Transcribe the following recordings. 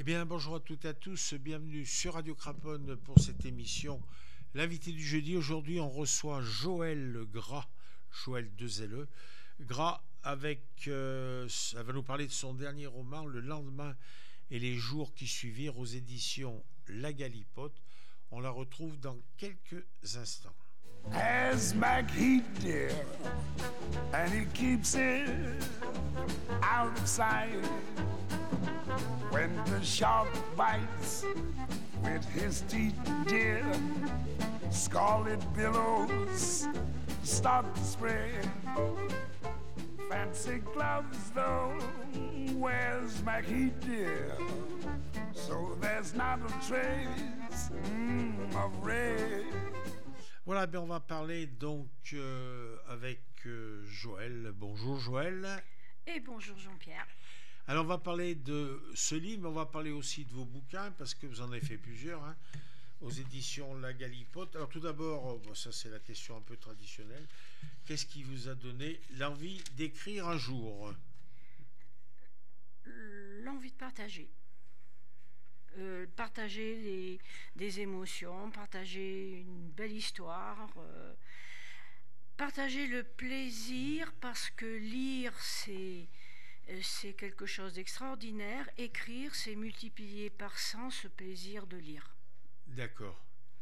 bien, bonjour à toutes et à tous, bienvenue sur Radio Craponne pour cette émission. L'invité du jeudi, aujourd'hui, on reçoit Joël Gras, Joël 2LE. Gras, elle va nous parler de son dernier roman, Le lendemain et les jours qui suivirent, aux éditions La Galipote. On la retrouve dans quelques instants. As McHeath did, and he keeps it out of sight. When the shark bites with his teeth, dear, scarlet billows start to spread. Fancy gloves, though, where's McHeath, dear? So there's not a trace of red. Voilà, on va parler donc avec Joël. Bonjour Joël. Et bonjour Jean-Pierre. Alors on va parler de ce livre, mais on va parler aussi de vos bouquins, parce que vous en avez fait plusieurs, aux éditions La Galipote. Alors tout d'abord, ça c'est la question un peu traditionnelle, qu'est-ce qui vous a donné l'envie d'écrire un jour? L'envie de partager. Partager des émotions, partager une belle histoire, partager le plaisir, parce que lire c'est quelque chose d'extraordinaire. Écrire, c'est multiplier par 100 ce plaisir de lire. D'accord.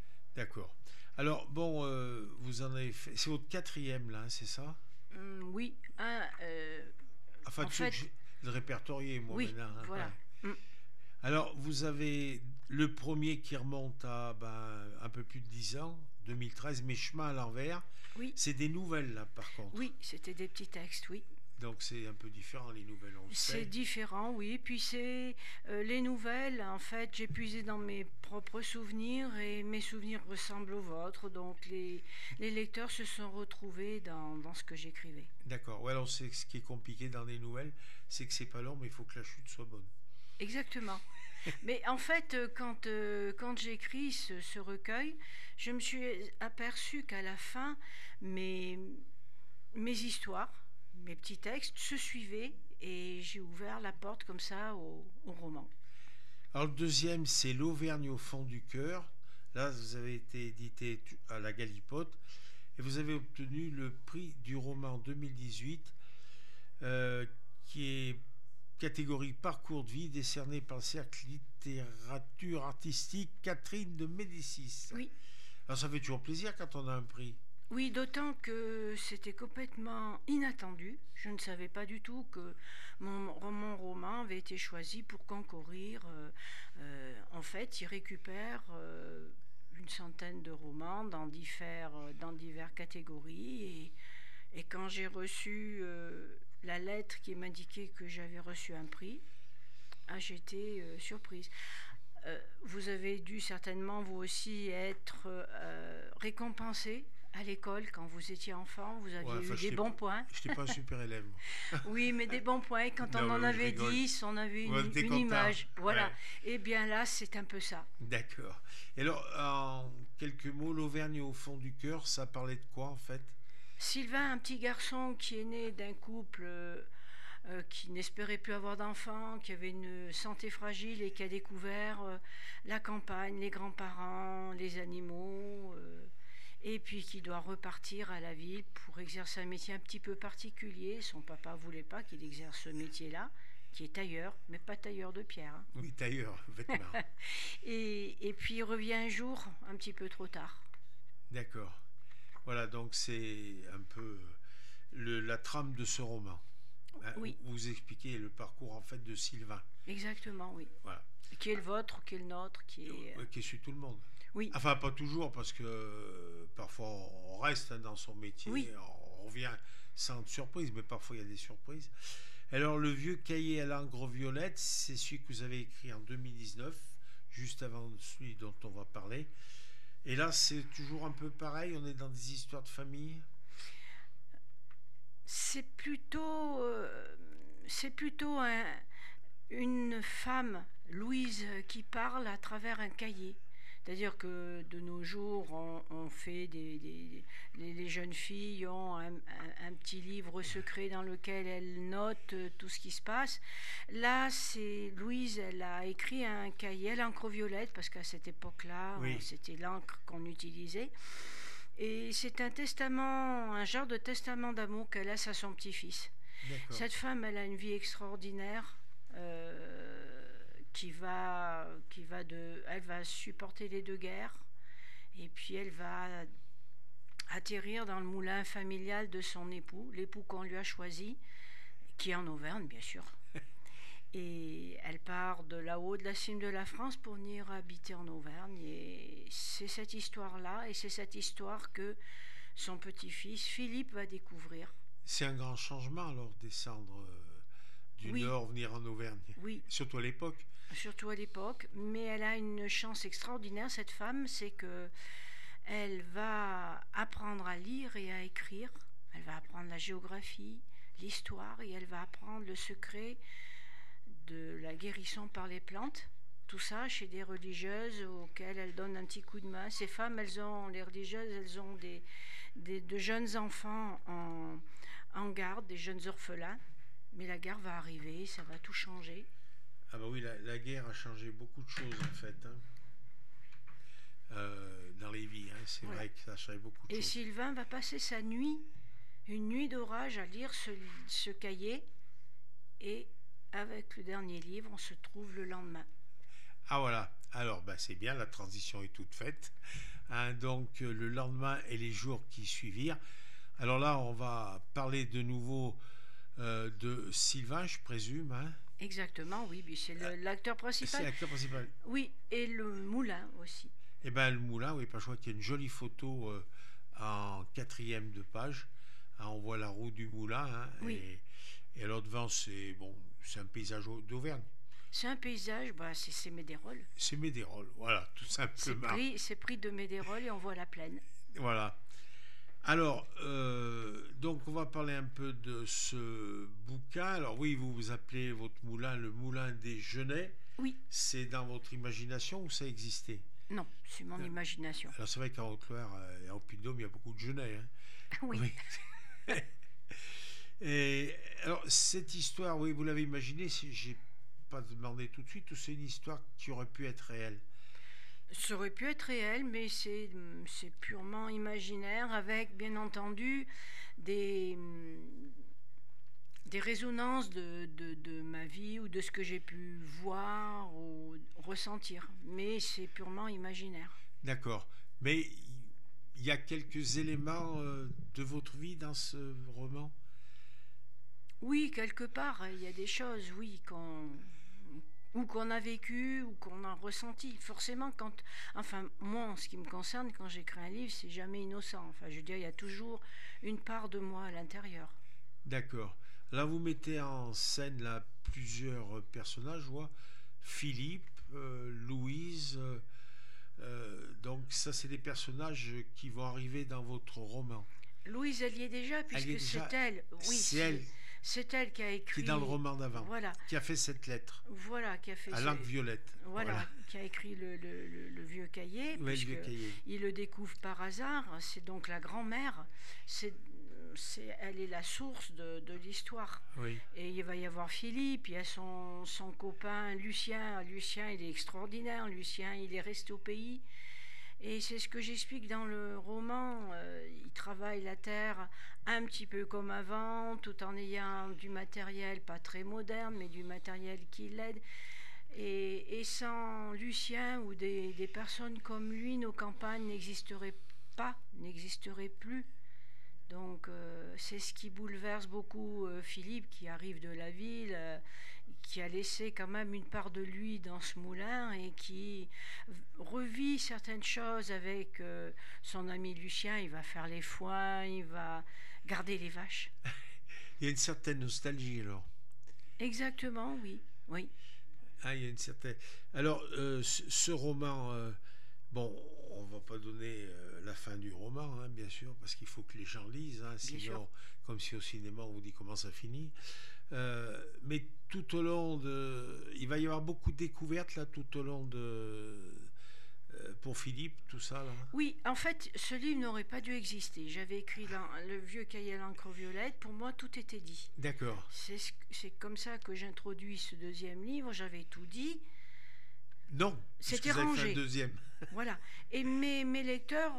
Alors bon, vous en avez fait, c'est votre quatrième là, c'est ça? Oui. Enfin, en fait, le répertorié, moi oui, maintenant. voilà. Ouais. Alors, vous avez le premier qui remonte à un peu plus de 10 ans, 2013, Mes chemins à l'envers. Oui. C'est des nouvelles, là, par contre. Oui, c'était des petits textes, oui. Donc, c'est un peu différent, les nouvelles, on le sait. C'est différent, oui. Puis c'est les nouvelles, en fait, j'ai puisé dans mes propres souvenirs, et mes souvenirs ressemblent aux vôtres. Donc, les lecteurs se sont retrouvés dans ce que j'écrivais. D'accord. Ouais, alors, c'est ce qui est compliqué dans les nouvelles, c'est que c'est pas long, mais il faut que la chute soit bonne. Exactement. Mais en fait, quand j'écris ce recueil, je me suis aperçue qu'à la fin, mes histoires, mes petits textes se suivaient, et j'ai ouvert la porte comme ça au roman. Alors le deuxième, c'est L'Auvergne au fond du cœur. Là, vous avez été édité à La Galipote et vous avez obtenu le prix du roman 2018 qui est catégorie parcours de vie, décerné par le cercle littérature artistique Catherine de Médicis. Oui. Alors ça fait toujours plaisir quand on a un prix. Oui, d'autant que c'était complètement inattendu. Je ne savais pas du tout que mon roman avait été choisi pour concourir. En fait, il récupère une centaine de romans dans diverses catégories. Et quand j'ai reçu la lettre qui m'indiquait que j'avais reçu un prix, j'étais surprise. Vous avez dû certainement, vous aussi, être récompensé à l'école quand vous étiez enfant. Vous aviez eu des bons points. Je n'étais pas un super élève. Oui, mais des bons points. Quand on en avait 10, on avait une image. Voilà. Ouais. Et bien là, c'est un peu ça. D'accord. Et alors, en quelques mots, L'Auvergne au fond du cœur, ça parlait de quoi en fait? Sylvain, un petit garçon qui est né d'un couple qui n'espérait plus avoir d'enfants, qui avait une santé fragile, et qui a découvert la campagne, les grands-parents, les animaux, et puis qui doit repartir à la ville pour exercer un métier un petit peu particulier. Son papa ne voulait pas qu'il exerce ce métier-là, qui est tailleur, mais pas tailleur de pierre. Oui, tailleur, vêtements. et puis il revient un jour, un petit peu trop tard. D'accord. Voilà, donc c'est un peu la trame de ce roman. Oui. Vous expliquez le parcours en fait de Sylvain. Exactement, oui. Voilà. Qui est le vôtre, qui est le nôtre, qui suit tout le monde. Oui. Enfin, pas toujours, parce que parfois on reste dans son métier, oui. On revient sans surprise, mais parfois il y a des surprises. Alors, Le vieux cahier à l'encre violette, c'est celui que vous avez écrit en 2019, juste avant celui dont on va parler. Et là, c'est toujours un peu pareil, on est dans des histoires de famille. C'est plutôt une femme, Louise, qui parle à travers un cahier. C'est-à-dire que de nos jours, on fait les jeunes filles ont un petit livre secret dans lequel elles notent tout ce qui se passe. Là, c'est Louise, elle a écrit un cahier à l'encre violette, parce qu'à cette époque-là, Oui, c'était l'encre qu'on utilisait. Et c'est un testament, un genre de testament d'amour qu'elle laisse à son petit-fils. d'accord. Cette femme, elle a une vie extraordinaire. Elle va supporter les deux guerres, et puis elle va atterrir dans le moulin familial de son époux, l'époux qu'on lui a choisi, qui est en Auvergne, bien sûr. Et elle part de là-haut, de la cime de la France, pour venir habiter en Auvergne. Et c'est cette histoire-là, et c'est cette histoire que son petit-fils, Philippe, va découvrir. C'est un grand changement alors descendre du Oui, nord, venir en Auvergne, oui, surtout à l'époque. surtout à l'époque. Mais elle a une chance extraordinaire, cette femme, c'est que elle va apprendre à lire et à écrire. Elle va apprendre la géographie, l'histoire, et elle va apprendre le secret de la guérison par les plantes. Tout ça chez des religieuses auxquelles elle donne un petit coup de main. Ces femmes, les religieuses, elles ont de jeunes enfants en garde, des jeunes orphelins. Mais la guerre va arriver, ça va tout changer. Ah bah oui, la guerre a changé beaucoup de choses en fait, hein, dans les vies. Hein. C'est Voilà. vrai que ça a changé beaucoup de Et choses. Sylvain va passer sa nuit, une nuit d'orage, à lire ce cahier. Et avec le dernier livre, on se trouve le lendemain. Ah voilà, alors bah, c'est bien, la transition est toute faite. Hein, donc le lendemain et les jours qui suivirent. Alors là, on va parler de nouveau de Sylvain, je présume. Hein. Exactement, oui, puis c'est l'acteur C'est principal. l'acteur principal. Oui, et le moulin aussi. Et ben le moulin, oui, je crois qu'il y a une jolie photo en quatrième de page. Hein, on voit la roue du moulin. Hein, Oui, et alors devant, c'est bon, c'est un paysage d'Auvergne. c'est un paysage, c'est Médérol. C'est Médérol, voilà, tout simplement. C'est pris de Médérol et on voit la plaine. Voilà. Alors, donc on va parler un peu de ce bouquin. Alors oui, vous appelez votre moulin le moulin des Genêts. Oui, C'est dans votre imagination ou ça existait? non, c'est mon imagination. Alors c'est vrai qu'en Haute-Loire et en Puy-de-Dôme, il y a beaucoup de Genêts. Hein. Oui, Oui. Et alors cette histoire, oui, vous l'avez imaginée, j'ai pas demandé tout de suite, ou c'est une histoire qui aurait pu être réelle? ça aurait pu être réel, mais c'est purement imaginaire, avec bien entendu des, des résonances de ma vie ou de ce que j'ai pu voir ou ressentir. Mais c'est purement imaginaire. D'accord. Mais il y a quelques éléments de votre vie dans ce roman? Oui, quelque part, il y a des choses, oui, ou qu'on a vécu ou qu'on a ressenti. Forcément, enfin, moi, en ce qui me concerne, quand j'écris un livre, c'est jamais innocent. Enfin, je veux dire, il y a toujours une part de moi à l'intérieur. D'accord. Là, vous mettez en scène là, plusieurs personnages, je vois. Philippe, Louise. Donc ça, c'est des personnages qui vont arriver dans votre roman. Louise, elle y est déjà, Elle y est puisque déjà. c'est elle, oui, C'est elle c'est elle qui a qui est écrit, dans le roman d'avant, voilà, qui a fait cette lettre voilà, qui a fait, à l'encre violette. voilà, qui a écrit le vieux cahier, Ouais, le puisque vieux cahier. il le découvre par hasard. C'est donc la grand-mère, elle est la source de l'histoire. Oui. Et il va y avoir Philippe, il y a son copain Lucien. Lucien, il est extraordinaire. Lucien, il est resté au pays. Et c'est ce que j'explique dans le roman. Il travaille la terre un petit peu comme avant, tout en ayant du matériel pas très moderne, mais du matériel qui l'aide. Et sans Lucien ou des personnes comme lui, nos campagnes n'existeraient pas, n'existeraient plus. Donc c'est ce qui bouleverse beaucoup Philippe, qui arrive de la ville, qui a laissé quand même une part de lui dans ce moulin et qui revit certaines choses avec son ami Lucien. Il va faire les foins, il va garder les vaches. Il y a une certaine nostalgie alors. Exactement, oui. Oui. Ah, il y a une certaine. Alors, ce roman, bon, on va pas donner la fin du roman, hein, bien sûr, parce qu'il faut que les gens lisent, hein, Bien sûr. sinon, comme si au cinéma on vous dit comment ça finit. Mais tout au long de, il va y avoir beaucoup de découvertes là, tout au long pour Philippe, tout ça là. Oui, en fait, ce livre n'aurait pas dû exister. J'avais écrit le vieux cahier à l'encre violette. Pour moi, tout était dit. D'accord. C'est comme ça que j'introduis ce deuxième livre. J'avais tout dit. Non, puisque C'était vous avez fait un rangé. deuxième. Voilà. Et mes lecteurs,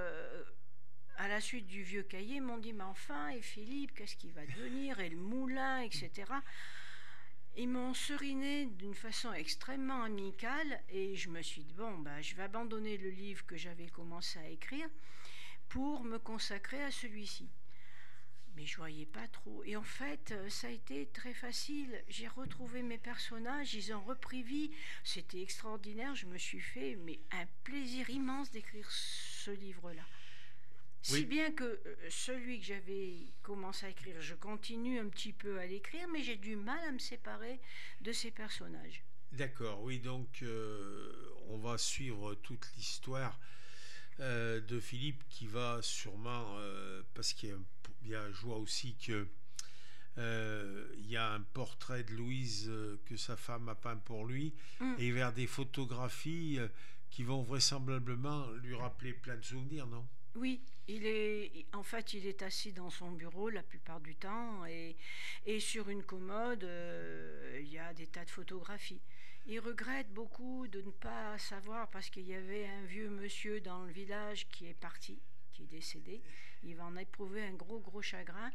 à la suite du vieux cahier, m'ont dit, mais enfin, et Philippe, qu'est-ce qu'il va devenir? Et le moulin, etc. Ils m'ont seriné d'une façon extrêmement amicale et je me suis dit, bon, bah, je vais abandonner le livre que j'avais commencé à écrire pour me consacrer à celui-ci. Mais je voyais pas trop. Et en fait, ça a été très facile. J'ai retrouvé mes personnages, ils ont repris vie. C'était extraordinaire. Je me suis fait un plaisir immense d'écrire ce livre-là. Si Oui. bien que celui que j'avais commencé à écrire, je continue un petit peu à l'écrire, mais j'ai du mal à me séparer de ces personnages. D'accord, oui, donc on va suivre toute l'histoire de Philippe qui va sûrement, parce je vois aussi que il y a un portrait de Louise que sa femme a peint pour lui, Mm. et vers des photographies qui vont vraisemblablement lui rappeler plein de souvenirs, non? Oui, en fait, il est assis dans son bureau la plupart du temps et sur une commode, il y a des tas de photographies. Il regrette beaucoup de ne pas savoir parce qu'il y avait un vieux monsieur dans le village qui est parti, qui est décédé. Il va en éprouver un gros, gros chagrin.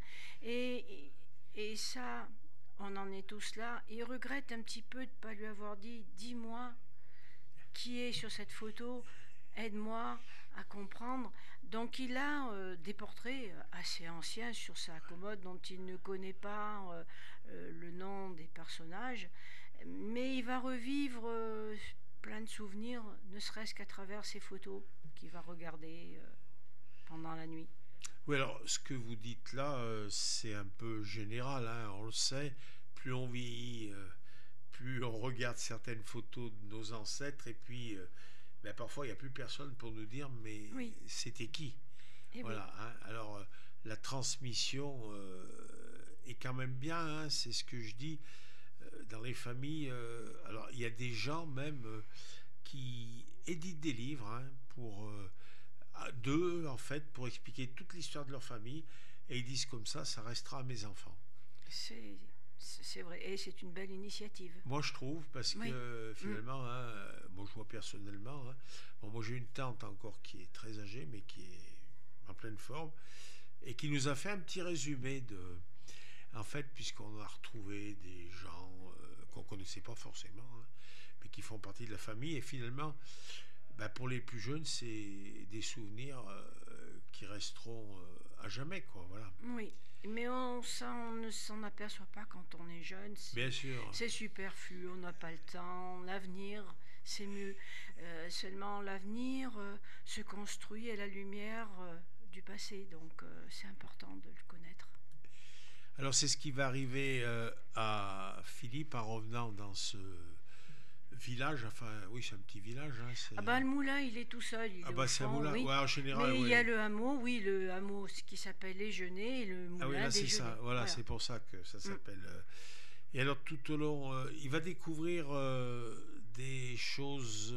Et ça, on en est tous là. Il regrette un petit peu de ne pas lui avoir dit, dis-moi qui est sur cette photo, aide-moi à comprendre. Donc il a des portraits assez anciens sur sa commode dont il ne connaît pas le nom des personnages, mais il va revivre plein de souvenirs, ne serait-ce qu'à travers ces photos qu'il va regarder pendant la nuit. Oui, alors ce que vous dites là, c'est un peu général, hein, on le sait. Plus on vieillit, plus on regarde certaines photos de nos ancêtres, et puis ben, parfois il n'y a plus personne pour nous dire mais Oui, c'était qui. et oui, Voilà, hein. Alors la transmission est quand même bien, hein, c'est ce que je dis dans les familles. Alors il y a des gens même qui éditent des livres, hein, pour d'eux en fait, pour expliquer toute l'histoire de leur famille, et ils disent comme ça restera à mes enfants. c'est, c'est vrai, et c'est une belle initiative. Moi je trouve, parce Oui. que finalement, hein, moi je vois personnellement, hein, bon, moi j'ai une tante encore qui est très âgée mais qui est en pleine forme, et qui nous a fait un petit résumé de, en fait, puisqu'on a retrouvé des gens qu'on connaissait pas forcément, hein, mais qui font partie de la famille, et finalement, bah, pour les plus jeunes, c'est des souvenirs qui resteront à jamais, quoi. Voilà. Oui, mais on ne s'en aperçoit pas quand on est jeune. Bien sûr. C'est superflu, on n'a pas le temps. L'avenir, c'est mieux. Seulement, l'avenir se construit à la lumière du passé, donc c'est important de le connaître. Alors c'est ce qui va arriver à Philippe en revenant dans ce village. Enfin, oui, c'est un petit village. Hein, Ah bah le moulin, il est tout seul, il ah est au bah c'est un fond, moulin. oui. Ouais, en général, Mais il oui. y a le hameau, oui, le hameau ce qui s'appelle les Genêts et le Ah oui, moulin là des c'est Genêts. ça. Voilà, c'est pour ça que ça s'appelle. Et alors tout au long, il va découvrir des choses,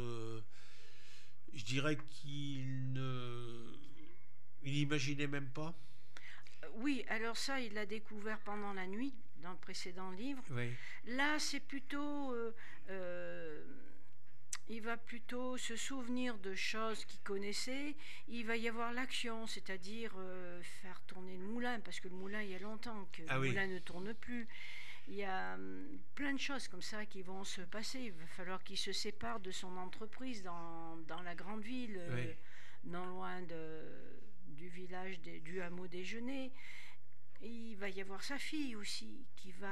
je dirais qu'il ne, il n'imaginait même pas. Oui, alors ça, il l'a découvert pendant la nuit, dans le précédent livre. Oui. Là, c'est plutôt... euh, il va plutôt se souvenir de choses qu'il connaissait. Il va y avoir l'action, c'est-à-dire faire tourner le moulin, parce que le moulin, il y a longtemps que Ah le oui. moulin ne tourne plus. Il y a plein de choses comme ça qui vont se passer. Il va falloir qu'il se sépare de son entreprise dans la grande ville, Oui. non loin du village, du hameau déjeuner. Il va y avoir sa fille aussi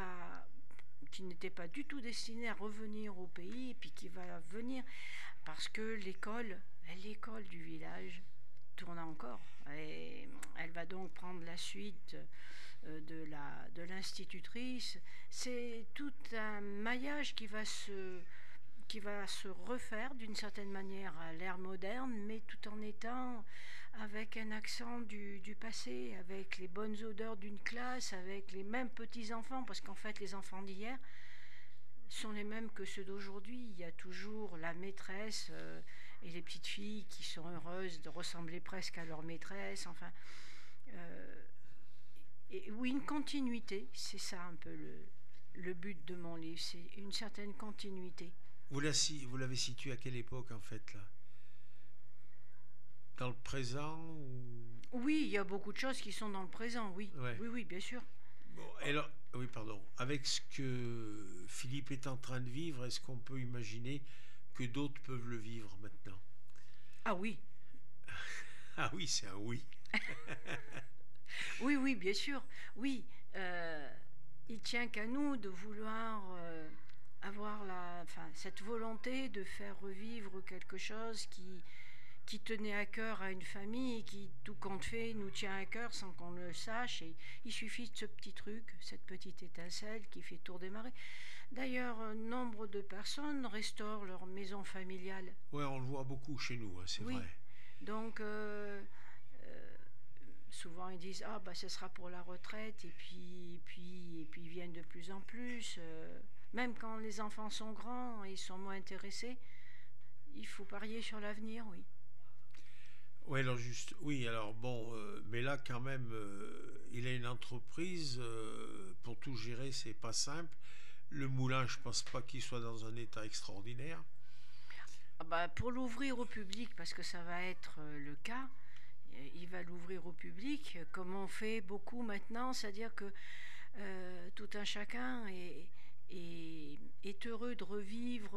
qui n'était pas du tout destinée à revenir au pays et puis qui va venir parce que l'école du village tourne encore. Et elle va donc prendre la suite de l'institutrice. C'est tout un maillage qui va se refaire d'une certaine manière à l'ère moderne, mais tout en étant avec un accent du passé, avec les bonnes odeurs d'une classe, avec les mêmes petits-enfants, parce qu'en fait les enfants d'hier sont les mêmes que ceux d'aujourd'hui. Il y a toujours la maîtresse et les petites filles qui sont heureuses de ressembler presque à leur maîtresse. Enfin, euh, et oui, une continuité, c'est ça un peu le but de mon livre, c'est une certaine continuité. Vous l'avez situé à quelle époque en fait là? Dans le présent ou... Oui, il y a beaucoup de choses qui sont dans le présent, oui, Ouais. oui, oui, bien sûr. Bon, et alors, oui, pardon. Avec ce que Philippe est en train de vivre, est-ce qu'on peut imaginer que d'autres peuvent le vivre maintenant? Ah oui, Ah oui, c'est un oui. oui, oui, bien sûr, oui. euh, il tient qu'à nous de vouloir avoir enfin, cette volonté de faire revivre quelque chose qui tenait à cœur à une famille et qui, tout compte fait, nous tient à cœur sans qu'on le sache. Et il suffit de ce petit truc, cette petite étincelle qui fait tour démarrer. D'ailleurs, nombre de personnes restaurent leur maison familiale. Ouais, on le voit beaucoup chez nous, hein, c'est Oui, vrai. donc euh, souvent ils disent ah bah ce sera pour la retraite et puis ils viennent de plus en plus. Même quand les enfants sont grands et sont moins intéressés, il faut parier sur l'avenir, oui. Ouais, alors juste, oui, alors bon, mais là quand même, il a une entreprise pour tout gérer, c'est pas simple. Le moulin, je pense pas qu'il soit dans un état extraordinaire. Ah bah, pour l'ouvrir au public, parce que ça va être le cas, il va l'ouvrir au public, comme on fait beaucoup maintenant, c'est-à-dire que tout un chacun est heureux de revivre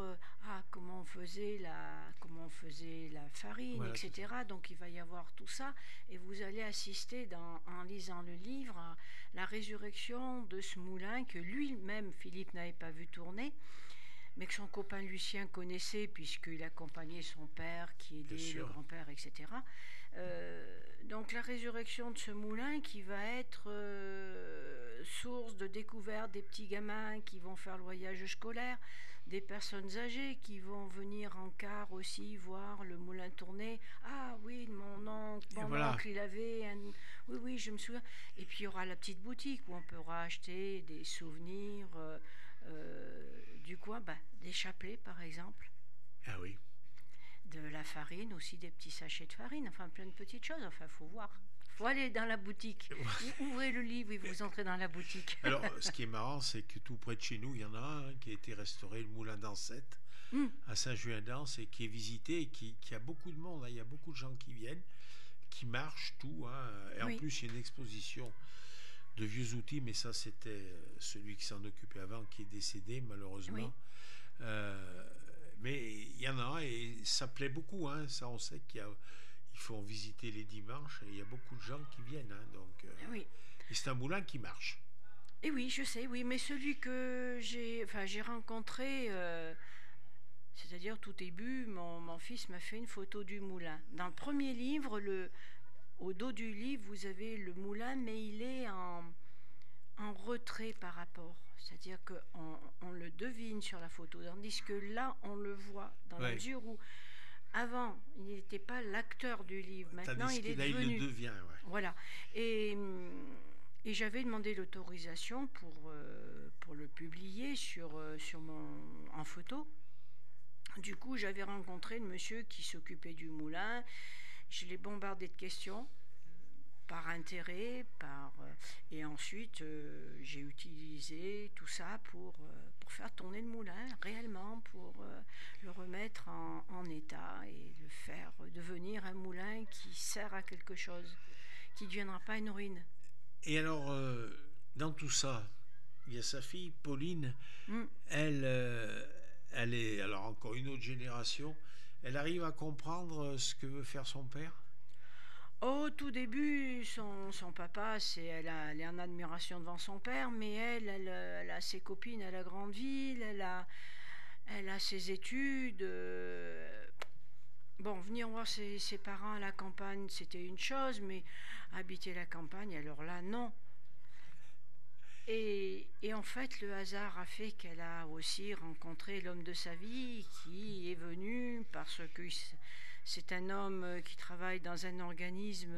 comment on faisait la farine, Voilà, c'est ça. etc. Donc il va y avoir tout ça, et vous allez assister en lisant le livre à la résurrection de ce moulin que lui-même Philippe n'avait pas vu tourner, mais que son copain Lucien connaissait puisqu'il accompagnait son père qui Bien aidait le sûr. grand-père, etc. Donc la résurrection de ce moulin qui va être source de découverte des petits gamins qui vont faire le voyage scolaire, des personnes âgées qui vont venir en car aussi voir le moulin tourner. Ah oui, Et mon voilà. oncle il avait un... Oui, oui, je me souviens. Et puis il y aura la petite boutique où on pourra acheter des souvenirs du coin, bah, des chapelets par exemple, Ah oui. de la farine, aussi des petits sachets de farine, enfin plein de petites choses. Enfin, faut voir. Faut aller dans la boutique. Ouvrez le livre et vous entrez dans la boutique. Alors, ce qui est marrant, c'est que tout près de chez nous, il y en a un qui a été restauré, le moulin d'Ancette, Hum, à Saint-Julien-d'Anse, et qui est visité et qui a beaucoup de monde, hein. Il y a beaucoup de gens qui viennent, qui marchent, tout, hein. Et en oui, plus, il y a une exposition de vieux outils, mais ça, c'était celui qui s'en occupait avant, qui est décédé, oui. malheureusement. Euh, mais il y en a un, et ça plaît beaucoup, hein. Ça, on sait ils font visiter les dimanches, et il y a beaucoup de gens qui viennent, hein. Donc, Oui. et c'est un moulin qui marche. Et oui, je sais, oui, mais celui que j'ai rencontré, c'est-à-dire tout début, mon fils m'a fait une photo du moulin. Dans le premier livre, au dos du livre, vous avez le moulin, mais il est en retrait par rapport. C'est-à-dire qu'on le devine sur la photo, tandis que là, on le voit, dans la Ouais. mesure où, avant, il n'était pas l'acteur du livre, maintenant, Tandis il que est là, il le devenu. devient, ouais. Voilà. Et j'avais demandé l'autorisation pour le publier en photo. Du coup, j'avais rencontré le monsieur qui s'occupait du moulin. Je l'ai bombardé de questions par intérêt, et ensuite j'ai utilisé tout ça pour faire tourner le moulin réellement, pour le remettre en état et le faire devenir un moulin qui sert à quelque chose, qui ne deviendra pas une ruine. Et alors, dans tout ça, il y a sa fille, Pauline. Mm. Elle, elle est, alors encore une autre génération. Elle arrive à comprendre ce que veut faire son père. Au tout début, son papa, elle est en admiration devant son père, mais elle a ses copines à la grande ville, elle a ses études. Bon, venir voir ses parents à la campagne, c'était une chose, mais habiter la campagne, alors là, non. Et en fait, le hasard a fait qu'elle a aussi rencontré l'homme de sa vie qui est venu parce que c'est un homme qui travaille dans un organisme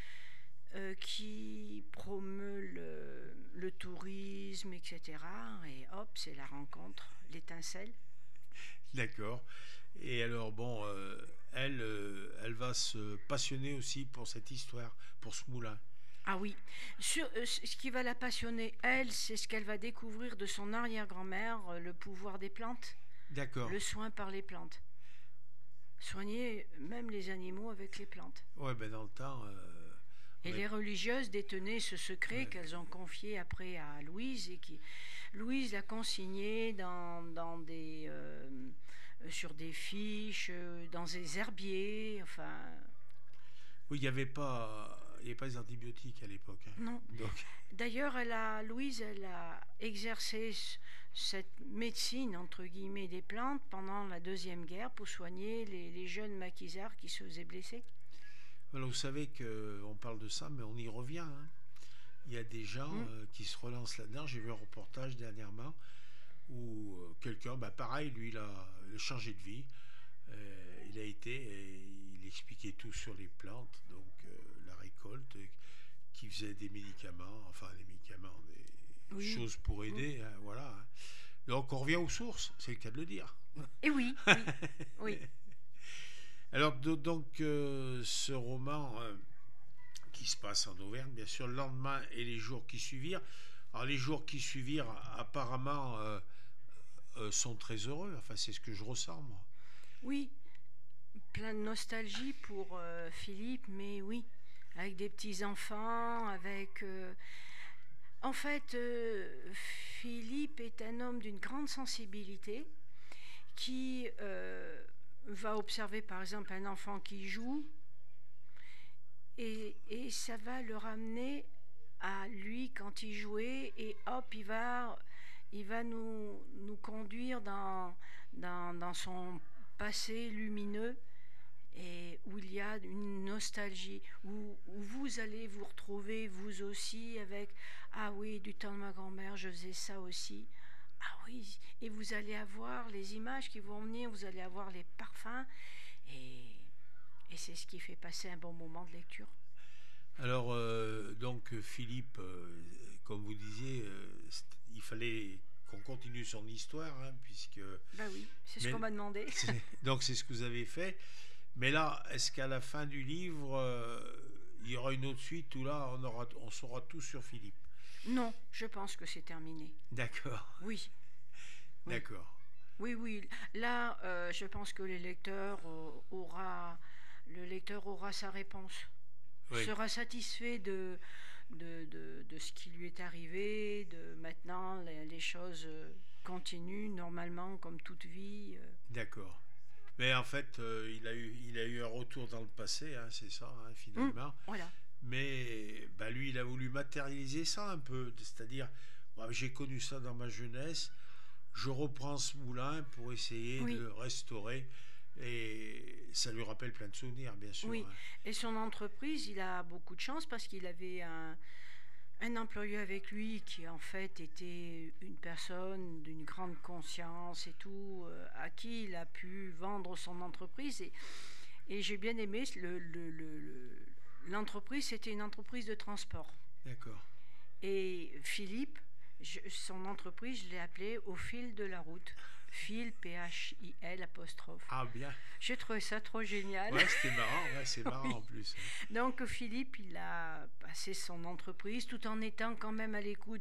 qui promeut le tourisme, etc. Et hop, c'est la rencontre, l'étincelle. D'accord. Et alors, bon, elle va se passionner aussi pour cette histoire, pour ce moulin. Ah oui. Ce qui va la passionner, elle, c'est ce qu'elle va découvrir de son arrière-grand-mère, le pouvoir des plantes, D'accord. le soin par les plantes. Soigner même les animaux avec les plantes. Ouais, ben dans le temps, Et on est- les religieuses détenaient ce secret ouais. qu'elles ont confié après à Louise et qui Louise l'a consigné sur des fiches, dans des herbiers, enfin Oui, il y avait pas les antibiotiques à l'époque, hein. non. Donc, D'ailleurs, Louise, elle a exercé cette médecine entre guillemets des plantes pendant la Deuxième Guerre pour soigner les jeunes maquisards qui se faisaient blesser. voilà, vous savez qu'on parle de ça, mais on y revient, hein. Il y a des gens Mm. qui se relancent là-dedans. J'ai vu un reportage dernièrement où quelqu'un, bah, pareil, lui, il a changé de vie. Il a été et il expliquait tout sur les plantes, donc la récolte, qui faisait des médicaments, enfin des médicaments, des Oui. choses pour Mm. aider, hein, voilà, hein. Donc on revient aux sources, c'est le cas de le dire. Et oui, oui, oui. Alors donc ce roman qui se passe en Auvergne, bien sûr, le lendemain et les jours qui suivirent. Alors les jours qui suivirent, apparemment, sont très heureux. Enfin, c'est ce que je ressens, moi. Oui, plein de nostalgie pour Philippe, mais oui, avec des petits-enfants, En fait, Philippe est un homme d'une grande sensibilité qui va observer par exemple un enfant qui joue et ça va le ramener à lui quand il jouait et hop, il va nous conduire dans son passé lumineux et où il y a une nostalgie, où vous allez vous retrouver vous aussi avec ah oui, du temps de ma grand-mère, je faisais ça aussi. Ah oui, et vous allez avoir les images qui vont venir, vous allez avoir les parfums, et, et c'est ce qui fait passer un bon moment de lecture. Alors, donc, Philippe, comme vous disiez, il fallait qu'on continue son histoire, hein, puisque... Bah oui, c'est ce Mais, qu'on m'a demandé. donc, c'est ce que vous avez fait. Mais là, est-ce qu'à la fin du livre, il y aura une autre suite où là, on saura tout sur Philippe? Non, je pense que c'est terminé. D'accord, Oui, oui. d'accord. Oui, oui. Là, je pense que le lecteur aura sa réponse, Oui, sera satisfait de ce qui lui est arrivé, de maintenant les choses continuent normalement comme toute vie. d'accord. Mais en fait, il a eu un retour dans le passé, hein, c'est ça, hein, finalement. Voilà. Mais bah, lui, il a voulu matérialiser ça un peu. C'est-à-dire, bah, j'ai connu ça dans ma jeunesse. Je reprends ce moulin pour essayer de Oui, le restaurer. Et ça lui rappelle plein de souvenirs, bien sûr, oui. hein. Et son entreprise, il a beaucoup de chance parce qu'il avait un employé avec lui qui en fait était une personne d'une grande conscience et tout, à qui il a pu vendre son entreprise. Et j'ai bien aimé l'entreprise, c'était une entreprise de transport. D'accord. Et Philippe, son entreprise, je l'ai appelée Au fil de la route. Phil, Phil apostrophe. Ah, bien. J'ai trouvé ça trop génial. Ouais, c'était marrant. Ouais, c'est marrant Oui. en plus, hein. Donc Philippe, il a passé son entreprise tout en étant quand même à l'écoute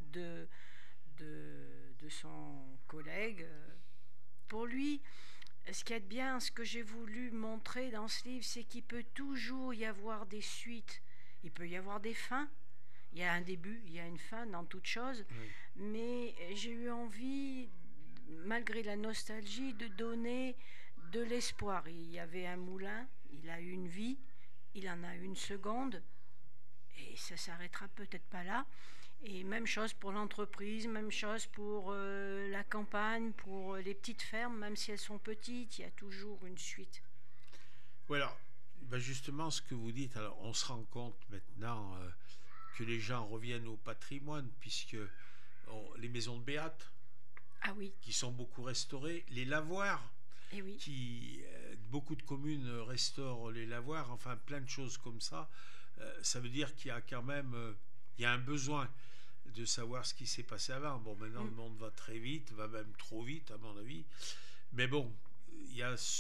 de son collègue. Pour lui, ce qu'il y a de bien, ce que j'ai voulu montrer dans ce livre, c'est qu'il peut toujours y avoir des suites. Il peut y avoir des fins. Il y a un début, il y a une fin dans toute chose. Oui. Mais j'ai eu envie, malgré la nostalgie, de donner de l'espoir. Il y avait un moulin, il a eu une vie, il en a une seconde, et ça s'arrêtera peut-être pas là. Et même chose pour l'entreprise, même chose pour la campagne, pour les petites fermes, même si elles sont petites, il y a toujours une suite. Voilà. Ben justement, ce que vous dites, alors on se rend compte maintenant que les gens reviennent au patrimoine, puisque les maisons de Béate, Ah oui, qui sont beaucoup restaurées, les lavoirs, et oui, beaucoup de communes restaurent les lavoirs, enfin plein de choses comme ça. Ça veut dire qu'il y a quand même il y a un besoin de savoir ce qui s'est passé avant. Bon, maintenant le monde va très vite, va même trop vite à mon avis. Mais bon, il y a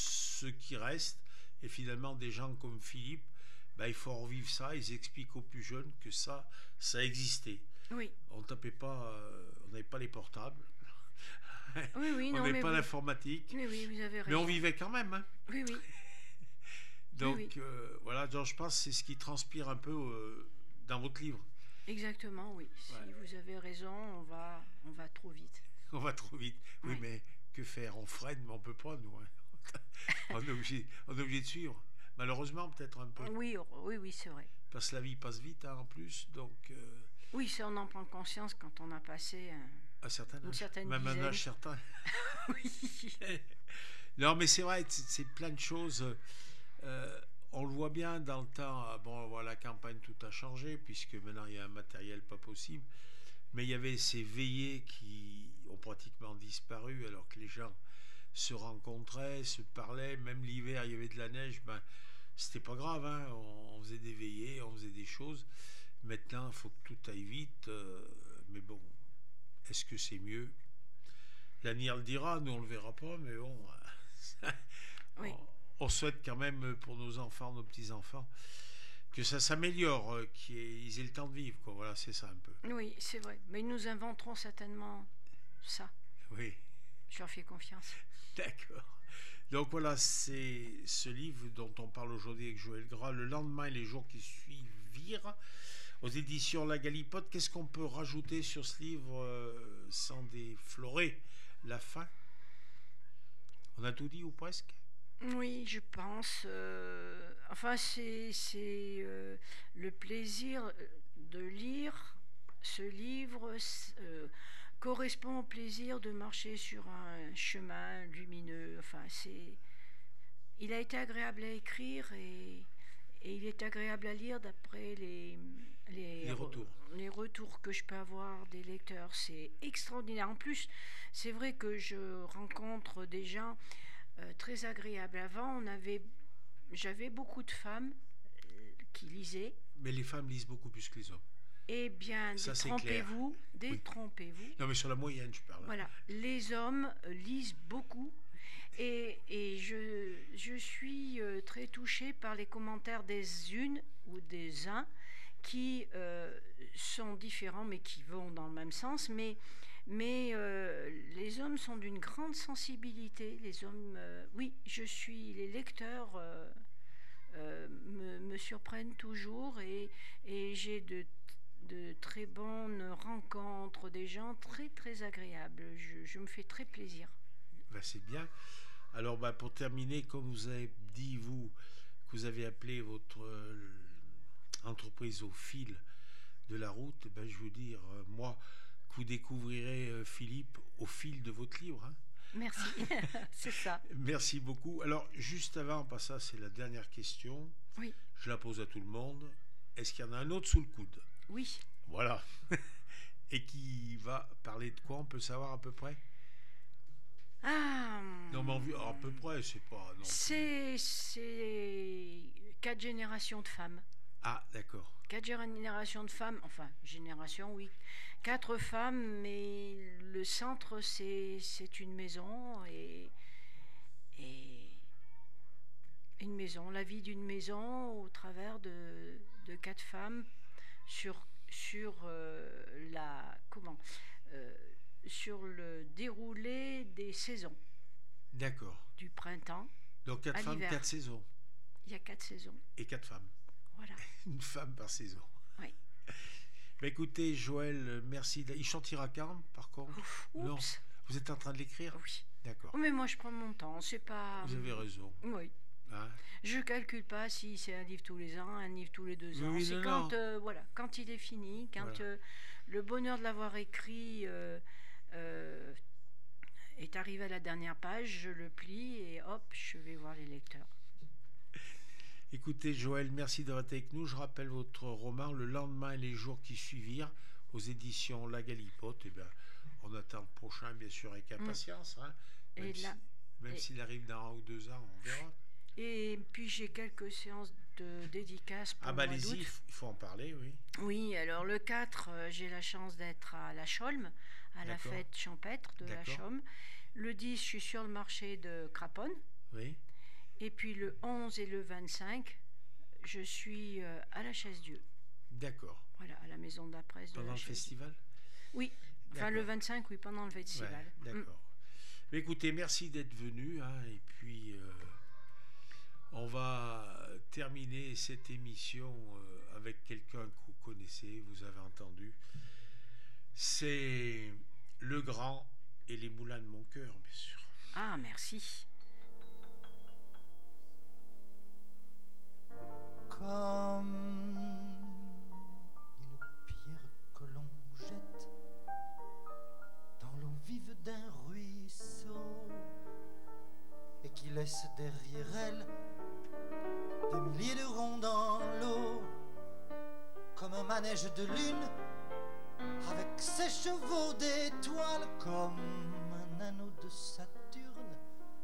ce qui reste. Et finalement, des gens comme Philippe, ben, il faut revivre ça. Ils expliquent aux plus jeunes que ça existait. Oui. On tapait pas, on n'avait pas les portables. Oui, oui, On non, n'avait mais pas oui. l'informatique. Oui, oui, vous avez Mais on raison. vivait quand même. Hein. Oui, oui. Donc Oui, oui. voilà, donc, je pense que c'est ce qui transpire un peu dans votre livre. Exactement, oui. Si Ouais. vous avez raison, on va trop vite. On va trop vite. Oui, Oui. mais que faire? On freine, mais on peut pas, nous. Hein. On est obligé de suivre. Malheureusement, peut-être un peu. Oui, oui, oui, c'est vrai. Parce que la vie passe vite, hein, en plus. Donc, Oui, ça, on en prend conscience quand on a passé à certains une âges. certaine Même un dizaine. âge certain. Oui. Non, mais c'est vrai, c'est plein de choses. On le voit bien dans le temps. Bon, voilà, la campagne, tout a changé, puisque maintenant il y a un matériel pas possible. Mais il y avait ces veillées qui ont pratiquement disparu, alors que les gens se rencontraient, se parlaient. Même l'hiver, il y avait de la neige. Ben, c'était pas grave, hein. On faisait des veillées, on faisait des choses. Maintenant, il faut que tout aille vite. Mais bon, est-ce que c'est mieux? L'avenir le dira, nous on le verra pas, mais bon, Oui. on souhaite quand même pour nos enfants, nos petits-enfants, que ça s'améliore, qu'ils aient le temps de vivre, quoi. Voilà, c'est ça un peu. Oui, c'est vrai. Mais nous inventerons certainement ça. Oui, Je leur fais confiance. d'accord. Donc voilà, c'est ce livre dont on parle aujourd'hui avec Joël Gras, Le lendemain et les jours qui suivirent, aux éditions La Galipote. Qu'est-ce qu'on peut rajouter sur ce livre sans déflorer la fin? On a tout dit ou presque? Oui, je pense. Enfin, c'est le plaisir de lire ce livre correspond au plaisir de marcher sur un chemin lumineux. Enfin, il a été agréable à écrire et il est agréable à lire d'après Les retours. les retours que je peux avoir des lecteurs. C'est extraordinaire. En plus, c'est vrai que je rencontre des gens très agréables. Avant, j'avais beaucoup de femmes qui lisaient. Mais les femmes lisent beaucoup plus que les hommes. Eh bien, Ça, c'est clair. détrompez-vous, Oui. détrompez-vous. Non, mais sur la moyenne, je parle. Voilà, les hommes lisent beaucoup et je suis très touchée par les commentaires des unes ou des uns qui sont différents mais qui vont dans le même sens. Mais les hommes sont d'une grande sensibilité. Les hommes, oui, les lecteurs me surprennent toujours et j'ai de très bonnes rencontres, des gens très très agréables. Je me fais très plaisir. Ben, c'est bien. Alors, ben, pour terminer, comme vous avez dit, vous, que vous avez appelé votre entreprise au fil de la route, ben, je veux dire, moi, que vous découvrirez Philippe au fil de votre livre. Hein. Merci, c'est ça. Merci beaucoup. Alors, juste avant, parce que ça, c'est la dernière question. Oui, Je la pose à tout le monde. Est-ce qu'il y en a un autre sous le coude? oui. Voilà. Et qui va parler de quoi? On peut savoir à peu près? Ah, Non, mais à peu près, c'est pas. Non. c'est 4 générations de femmes. Ah, d'accord. 4 générations de femmes, enfin, génération, oui. 4 femmes, mais le centre, c'est une maison et une maison, la vie d'une maison au travers de 4 femmes sur sur le déroulé des saisons, D'accord. du printemps Donc 4 à femmes, l'hiver. 4 saisons. Il y a 4 saisons, Et 4 femmes. voilà. Une femme par saison. Oui. Bah écoutez, Joël, merci. Il chantera quand, par contre? Non. Oups. Vous êtes en train de l'écrire? Oui. D'accord. Mais moi, je prends mon temps. C'est pas. Vous avez raison. Oui. Hein? Je calcule pas si c'est un livre tous les ans, un livre tous les 2 ans. Oui, C'est non, quand, non. voilà, quand il est fini, quand Voilà. le bonheur de l'avoir écrit est arrivé à la dernière page, je le plie et hop, je vais voir les lecteurs. Écoutez, Joël, merci d'avoir été avec nous. Je rappelle votre roman Le lendemain et les jours qui suivirent aux éditions La Galipote. Et bien, on attend le prochain, bien sûr, avec impatience. Hein, même Et si- là, même et- s'il arrive dans 1 ou 2 ans, on verra. Et puis j'ai quelques séances de dédicaces pour Ah bah le mois allez-y, d'août. il faut en parler, oui. Oui, alors le 4, j'ai la chance d'être à la Cholme, à la D'accord. fête champêtre de la D'accord. Chaume. Le 10, je suis sur le marché de Craponne. Oui. Et puis le 11 et le 25, je suis à la Chaise-Dieu. D'accord. Voilà, à la maison de la presse de Pendant la le Chaise-Dieu. festival? Oui, enfin le 25, oui, pendant le festival. Ouais, d'accord. Mais écoutez, merci d'être venu. Hein, et puis, on va terminer cette émission avec quelqu'un que vous connaissez, vous avez entendu. C'est Le Grand et les Moulins de mon cœur, bien sûr. Ah, merci. Comme une pierre que l'on jette dans l'eau vive d'un ruisseau et qui laisse derrière elle des milliers de ronds dans l'eau, comme un manège de lune avec ses chevaux d'étoiles, comme un anneau de Saturne,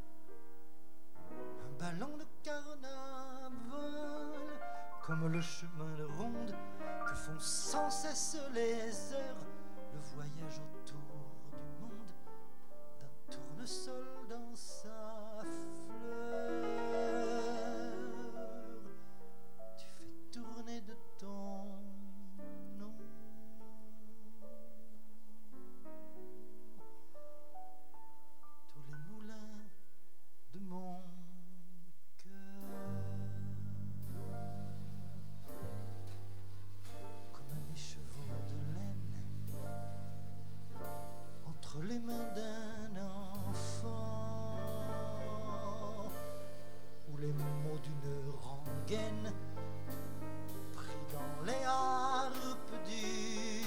un ballon de carnaval, comme le chemin de ronde que font sans cesse les heures, le voyage autour du monde d'un tournesol dans sa fleur. Tu fais tourner de ton nom tous les moulins de mon cœur, comme un écheveau de laine entre les mains d'un enfant, ou les mots d'une rengaine pris dans les harpes du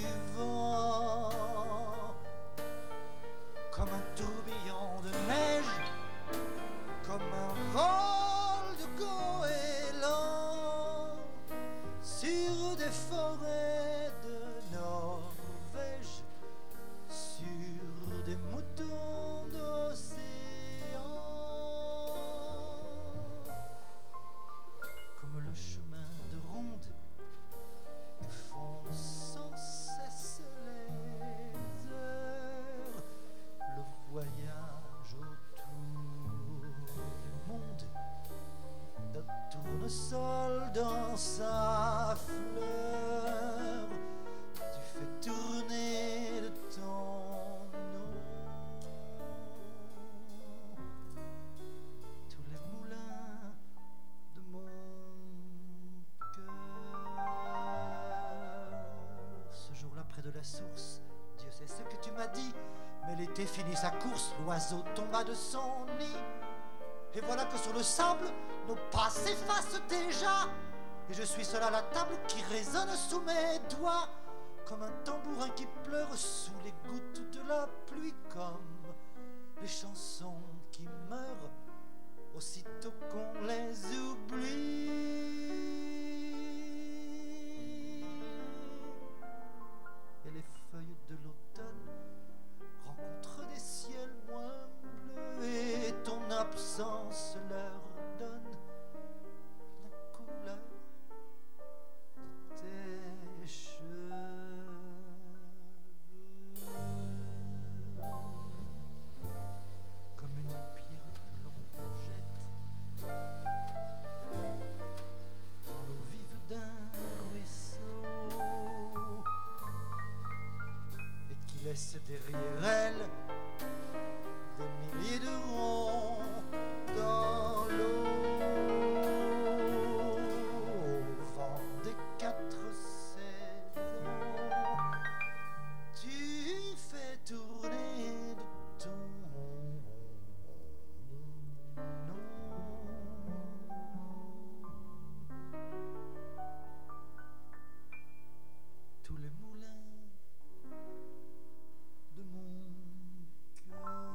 vent, comme un tourbillon de neige, comme un vol de goéland sur des forêts de Norvège, sur des moutons d'océan, comme le chemin de ronde que font sans cesse les heures, le voyage autour du monde d'un tournesol dans sa fleur. Tu fais tourner de ton nom tous les moulins de mon cœur. Ce jour-là, près de la source, Dieu sait ce que tu m'as dit, mais l'été finit sa course, l'oiseau tomba de son nid. Et voilà que sur le sable, nos pas s'effacent déjà, et je suis seul à la table qui résonne sous mes doigts, comme un tambourin qui pleure sous les gouttes de la pluie, comme les chansons qui meurent aussitôt qu'on les oublie. Et les feuilles de l'automne rencontrent des ciels moins bleus, et ton absence leur donne la couleur de tes cheveux. Comme une pierre que l'on jette dans l'eau vive d'un ruisseau et qui laisse derrière elle des milliers de ronds dans l'eau. Au vent des 4 saisons, tu fais tourner de ton nom tous les moulins de mon cœur.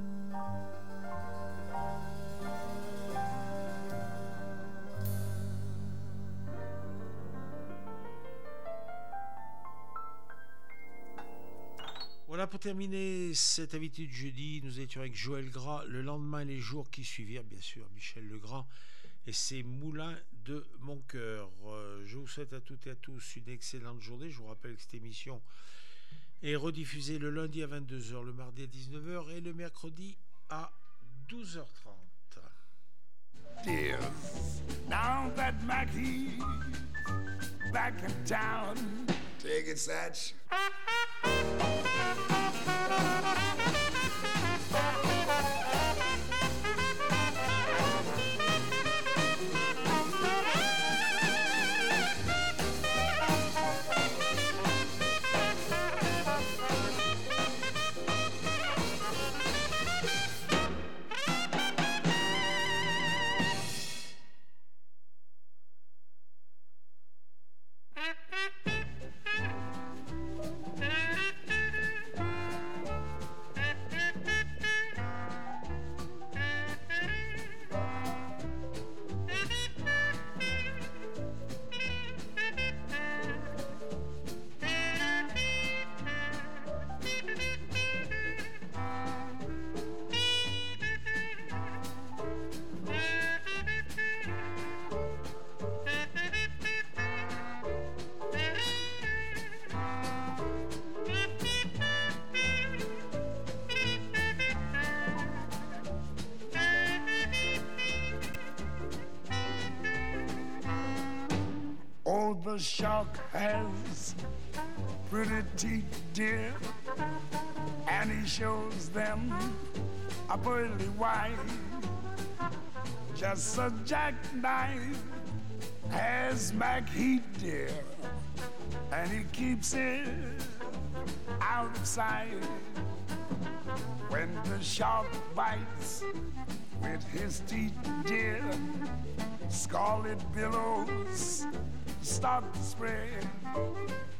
Voilà, pour terminer cette invité du jeudi, nous étions avec Joël Gras. Le lendemain et les jours qui suivirent, bien sûr, Michel Legrand et ses Moulins de mon cœur. Je vous souhaite à toutes et à tous une excellente journée. Je vous rappelle que cette émission est rediffusée le lundi à 22h, le mardi à 19h et le mercredi à 12h30. dears. Now that Mackie's back in town. Take it, Satch. Oh, the shark has pretty teeth, dear, and he shows them a pearly white. Just a jackknife has Mackheat, dear, and he keeps it out of sight. When the shark bites with his teeth, dear, scarlet billows start to spread.